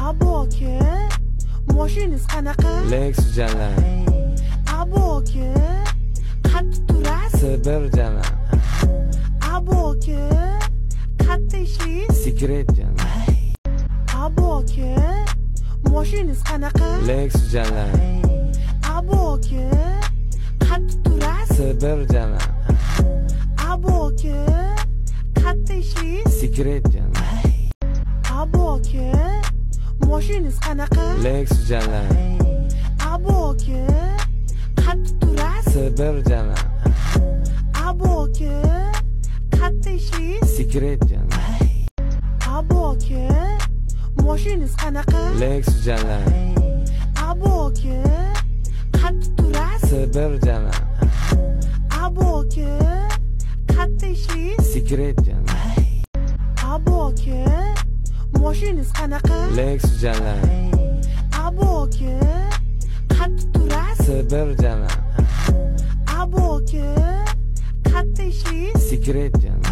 Aboke, moshinangiz qanaqa? Lexus jalan. Aboke, qattiq turasiz? Sibir jalan. Aboke, katta ishingiz? Secret jalan. Aboke, moshinangiz qanaqa? Lexus jalan. Aboke, qattiq turasiz? Sibir jalan. Aboke, katta ishingiz? Secret jalan. Aboke, moshinangiz qanaqa? Lexus jalan. Aboke, qattiq turasiz? Sibir jalan. Aboke, katta ishingiz? Secret jalan. Aboke, moshinangiz qanaqa? Lexus jalan. Aboke, qattiq turasiz? Sibir jalan. Aboke, katta ishingiz? Secret jalan. Aboke, moshinangiz qanaqa? Lexus jalan. Aboke, qattiq turasiz? Sibir jalan. Aboke, katta ishingiz? Secret jalan.